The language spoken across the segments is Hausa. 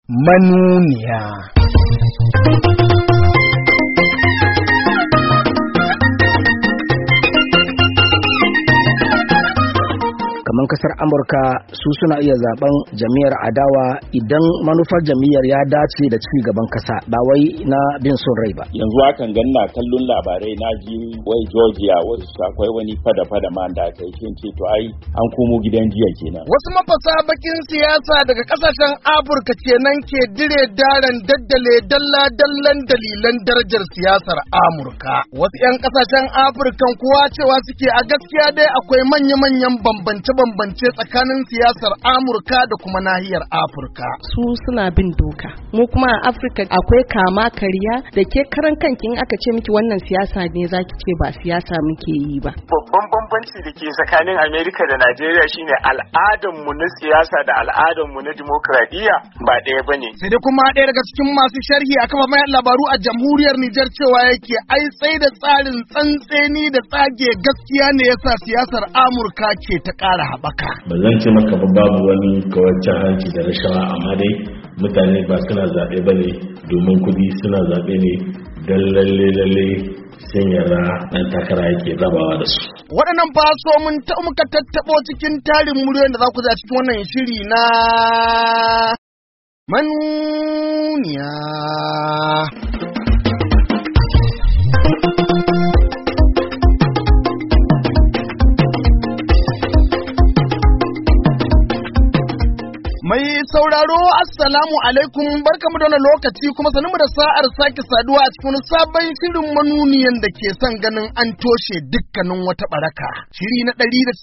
manuniya. Kamar kasar Amurka su suna iya zaben jam'iyyar adawa idan manufar jam'iyyar ya dace da ci gaban kasa ba wai na bin son rai ba. Yanzu hakan ganna kallon labarai na ji wai Georgia wasu akwai wani fada ma da aka yi ce to ai an komo gidan jiya kenan. Wasu mafasa bakin siyasa daga kasashen Afirka kenan ke dire daren daddale dalla-dallan dalilan darajar siyasar Amurka. Wasu 'yan kasashen Afirkan kuwa cewa suke a gaskiya dai akwai manya-manyan bambance tsakanin siyasar Amurka da kuma nahiyar Afirka. Su suna bin doka. Mu kuma a Afirka akwai kama karya da ke karan kanki in aka ce miki wannan siyasa ne zaki ce ba siyasa muke yi ba. Babban bambanci da ke tsakanin Amerika da Najeriya shine al'adarmu na siyasa da al'adarmu na dimokuraɗiyya ba ɗaya bane. Sai dai kuma ɗaya daga cikin masu sharhi a kafa mayan labaru a jamhuriyar Nijar cewa yake ai sai da tsarin tsantseni da tsage gaskiya ne yasa siyasar Amurka ke ta ƙara haɓaka. Ba zan ce maka babu wani kawancin hanci da rashawa, amma dai mutane ba suna zaɓe ba ne domin kuɗi, suna zaɓe ne don lalle sun yarda ɗan takara yake rabawa da su. Waɗannan faso mun muka tattaɓo cikin tarin muryoyin da za ku za cikin wannan shiri na manuniya. Mai sauraro assalamu alaikum, barkamu da wannan lokaci kuma sanin mu da sa'ar sake saduwa a cikin sabon shirin manuniyan da ke son ganin an toshe dukkanin wata baraka. Shiri na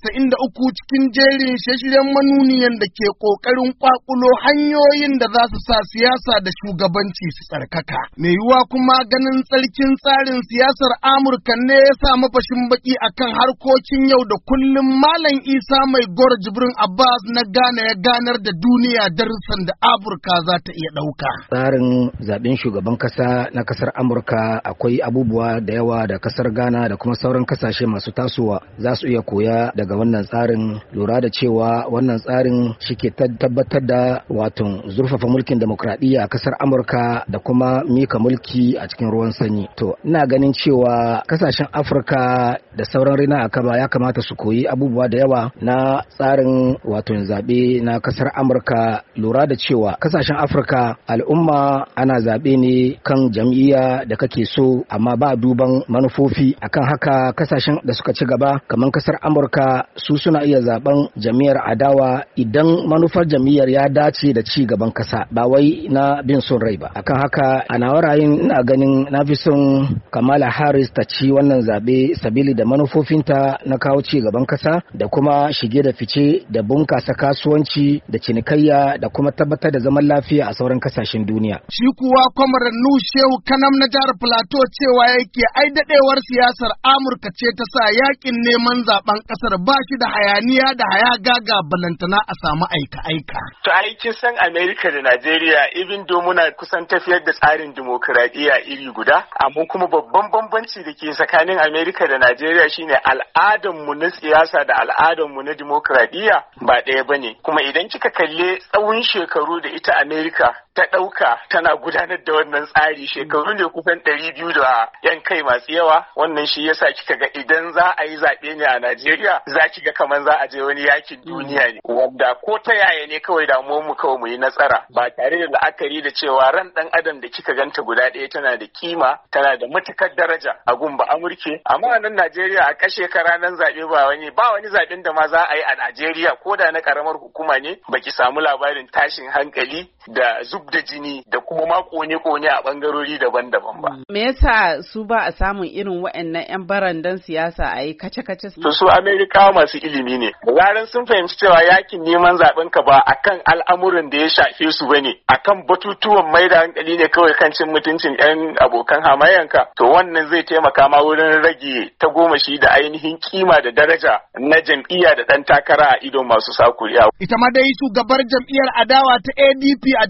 193 cikin jerin shirye-shiryen manuniyan da ke kokarin kwakulo hanyoyin da za su sa siyasa da shugabanci su tsarkaka. Mai yiwuwa kuma ganin tsarkin tsarin siyasar Amurka ne ya sa mafashin baki akan harkokin yau da kullum Malam Isa Mai Gora Jibrin Abbas na Ghana ya ganar da duniya darussan da Amurka za ta iya ɗauka. Tsarin zaben shugaban kasa na kasar Amurka akwai abubuwa da yawa da kasar Ghana da kuma sauran kasashe masu tasowa za su iya koya daga wannan tsarin, lura da cewa wannan tsarin shike tabbatar da wato zurfafa mulkin demokradiyya a kasar Amurka da kuma mika mulki a cikin ruwan sanyi. To ina ganin cewa kasashen Afirka da sauran rina a kaba ya kamata su koyi abubuwa da yawa na tsarin wato zabe na kasar Amurka, lura da cewa kasashen Afirka al'umma ana zaɓe ne kan jam'iyya da kake so amma ba duban manufofi. Akan haka kasashen da suka ci gaba kamar kasar Amurka su suna iya zaben jam'iyyar adawa idan manufar jam'iyyar ya dace da ci gaban kasa ba wai na bin son rai ba. Akan haka a nawa ra'ayin ina ganin na fi son Kamala Harris ta ci wannan zaɓe sabili da manufofinta na kawo ci gaban kasa da kuma shige da fice da bunkasa kasuwanci da cinikayya da kuma tabbatar da zaman lafiya a sauran kasashen duniya. Shi kuwa Kwamarar Shehu Kanam na jihar Plateau cewa yake ai dadewar siyasar Amurka ce ta sa yakin neman zaben kasar ba shi da hayaniya da hayagaga balantana a samu aika-aika. To ai kin san Amerika da Najeriya even do muna kusan tafiyar da tsarin dimokuraɗiyya iri guda, amma kuma babban bambanci da ke tsakanin Amerika da Najeriya shine al'adarmu na siyasa da al'adarmu na dimokuraɗiyya ba ɗaya bane. Kuma idan kika kalle tsawon shekaru da ita Amerika ta ɗauka tana gudanar da wannan tsari, shekaru ne kusan 200 da yan kai masu yawa. Wannan shi yasa kika ga idan za a yi zaɓe ne a Najeriya za ki ga kamar za a je wani yakin duniya ne, wanda ko ta yaya ne kawai damuwar mu kawai mu yi nasara ba tare da la'akari da cewa ran ɗan adam da kika ganta guda ɗaya tana da kima, tana da matukar daraja a gun ba Amurke. Amma a nan Najeriya a kashe ka ranar zaɓe ba wani zaɓen da ma za a yi a Najeriya ko da na ƙaramar hukuma ne baki samu labarin tashin hankali da zub da jini da kuma ma kone-kone a bangarori daban-daban ba. Me yasa su ba a samun irin waɗannan 'yan barandan siyasa a yi kace-kace? Su Amerikawa masu ilimi ne. Zaran sun fahimci cewa yakin neman zaben ka ba akan al'amuran da ya shafe su bane, akan batutuwan mai da hankali ne kawai kan cin mutuncin 'yan abokan hamayanka, to wannan zai taimaka ma wurin rage tagomashi da ainihin kima da daraja na jam'iyya da ɗan takara a idon masu sakuriya. Ita ma dai shugabar jam'iyyar adawa ta ADP a jihar Plateau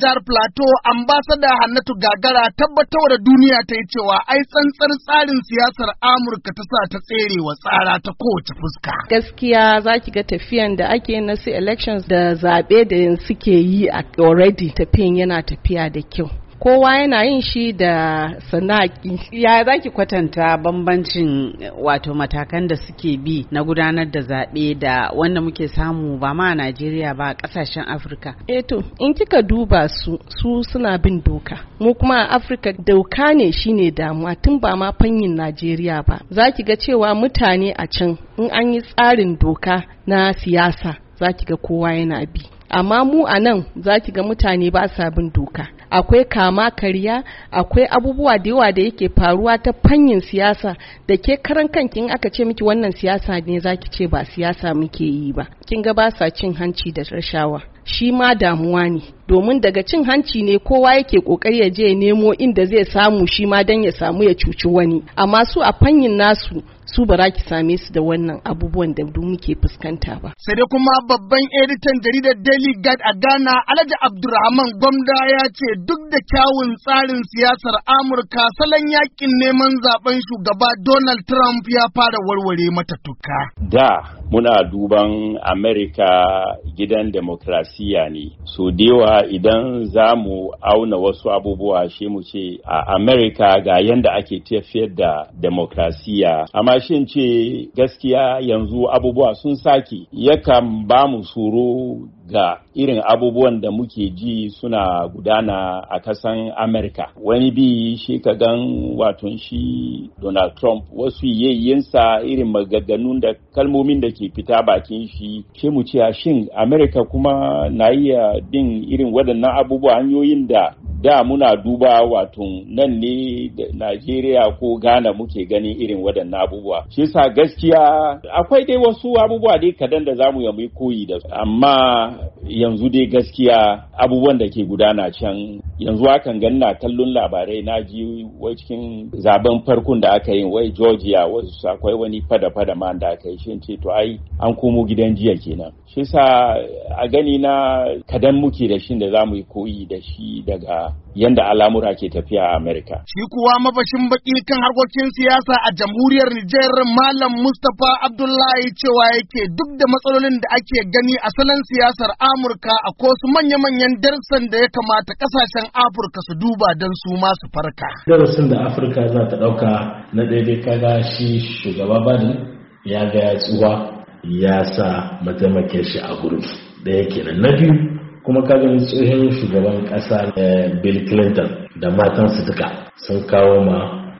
to ambassador Hannatu Gagara tabbatar da duniya ta yi cewa ai tsantsar tsarin siyasar Amurka ta sa ta tsere wa tsara ta kowace fuska. Gaskiya zaki ga tafiyan da ake na su elections da zaɓe da suke yi already tafiyan yana tafiya da kyau. Kowa yana yin shi da sanaki. Ya zaki kwatanta bambancin wato matakan da suke bi na gudanar da zaɓe da wanda muke samu ba ma a Najeriya ba a ƙasashen Afirka? To in kika duba su suna bin doka. Mu kuma a Afirka doka ne shine damuwa tun ba ma fanyin Najeriya ba. Zaki ga cewa mutane a can in an yi tsarin doka na siyasa zaki ga kowa yana bi. Amma mu a nan zaki ga mutane ba sa bin doka. Akwai kama karya, akwai abubuwa da yawa da yake faruwa ta fanyin siyasa da ke karan kanki in aka ce miki wannan siyasa ne zaki ce ba siyasa muke yi ba. Kin ga ba sa cin hanci da rashawa. Shi ma damuwa ne domin daga cin hanci ne kowa yake kokari ya je ya nemo inda zai samu shi ma dan ya samu ya cuci wani, amma su a fanyin nasu su ba za ki same su da wannan abubuwan da muke fuskanta ba. Sai dai kuma babban editan jaridar Daily Guide a Ghana Alhaji Abdulrahman Gwamda ya ce duk da kyawun tsarin siyasar Amurka salon yakin neman zaben shugaba Donald Trump ya fara warware mata tuka. Da muna duban Amerika gidan demokrasiya ne. So dewa idan za mu auna wasu abubuwa shi mu ce a Amerika ga yanda ake tafiyar da demokrasiya. Amma shin ce gaskiya yanzu abubuwa sun sake yakan ba mu tsoro ga irin abubuwan da muke ji suna gudana a kasan Amerika. Wani bi shi ka gan waton shi Donald Trump wasu yayyinsa irin maganganun da kalmomin da ke fita bakin shi mu ce shin Amerika kuma na iya bin irin waɗannan abubuwa hanyoyin da muna duba wato nan ne da Najeriya ko Ghana muke ganin irin waɗannan abubuwa. Shi sa gaskiya akwai dai wasu abubuwa dai kadan da zamu yi koyi da su. Amma yanzu dai gaskiya abubuwan da ke gudana can yanzu hakan ganna kallon labarai na ji wai cikin zaben farkon da aka yi wai Georgia wasu akwai wani fada ma da aka yi shin ce to ai an komo gidan jiya kenan. Shi sa a gani na kadan muke da shi da zamu yi koyi da shi daga yanda al'amura ke tafiya a Amerika. Shi kuwa mafashin baki kan harkokin siyasa a jamhuriyar Nijar Malam Mustapha Abdullahi cewa yake duk da matsalolin da ake gani a salon siyasar Amurka akwai su manya-manyan darsan da ya kamata kasashen Afirka su duba don su ma su farka. Darasin da Afirka za ta ɗauka na daidai kaga shi shugaba Biden ya ga ya tsuwa ya sa mataimakin shi a gurbi ɗaya kenan. Na biyu kuma kaga tsohon shugaban ƙasa Bill Clinton da matansu duka sun kawo ma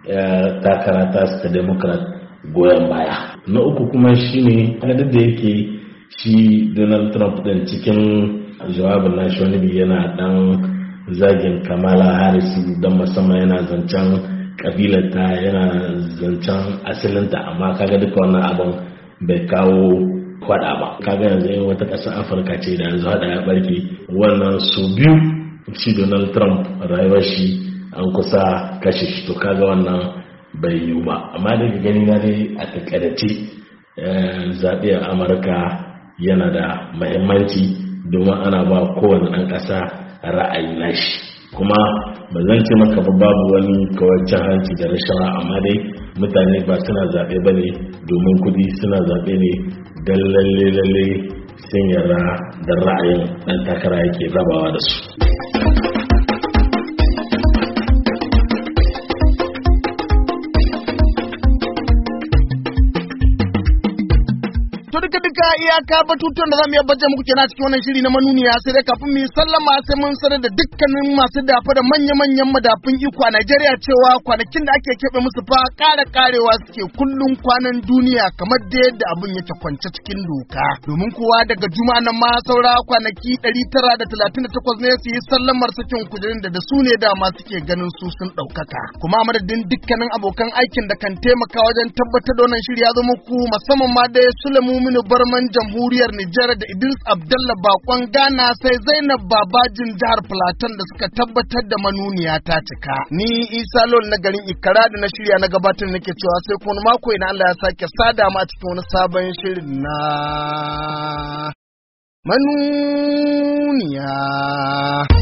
takara ta Democrat goyon baya. Na uku kuma shine duk da yake shi Donald Trump din cikin jawabin nashi wani bi yana dan zagin Kamala Harris dan musamman yana zancen kabilarta yana zancen asilinta, amma kaga duka wannan abin bai kawo kwada ba. Kaga yanzu yin wata ƙasar Afirka ce da yanzu hada ya barke wannan su biyu shi Donald Trump rayuwar shi an kusa kashe shi, to kaga wannan bai yiwu ba. Amma daga gani na dai a takaice zaɓe a Amurka yana da mahimmanci domin ana ba kowane ɗan ƙasa ra'ayi nashi. Kuma ba zan ce maka ba babu wani kawancin hanci da rashawa, amma dai mutane ba suna zaɓe ba ne domin kuɗi, suna zaɓe ne don lalle sun yarda da ra'ayin ɗan takara yake rabawa da su. iyaka batutuwan da zamu iya baje muku kenan cikin wannan shiri na manuniya, sai dai kafin mu sallama sai mun sanar da dukkanin masu dafa da manya-manyan madafun iko a Najeriya cewa kwanakin da ake keɓe musu fa karewa suke kullun kwanan duniya kamar da yadda abin yake kwance cikin doka. Domin kuwa daga juma'a nan ma saura kwanaki 938 ne su yi sallamar sakin kujerun da su ne dama suke ganin su sun ɗaukaka. Kuma madadin dukkanin abokan aikin da kan taimaka wajen tabbatar da wannan shiri ya zo muku, musamman ma dai Sulaimu Minu Barman jamhuriyar Nijar da Idris Abdalla Bakon Ghana, sai Zainab Babajin jihar Plateau da suka tabbatar da manuniya ta cika. Ni Isa Lol na garin Ikara da na shirya na gabatar nake cewa sai kuma mako idan Allah ya sake sada mu a cikin wani sabon shirin na manuniya.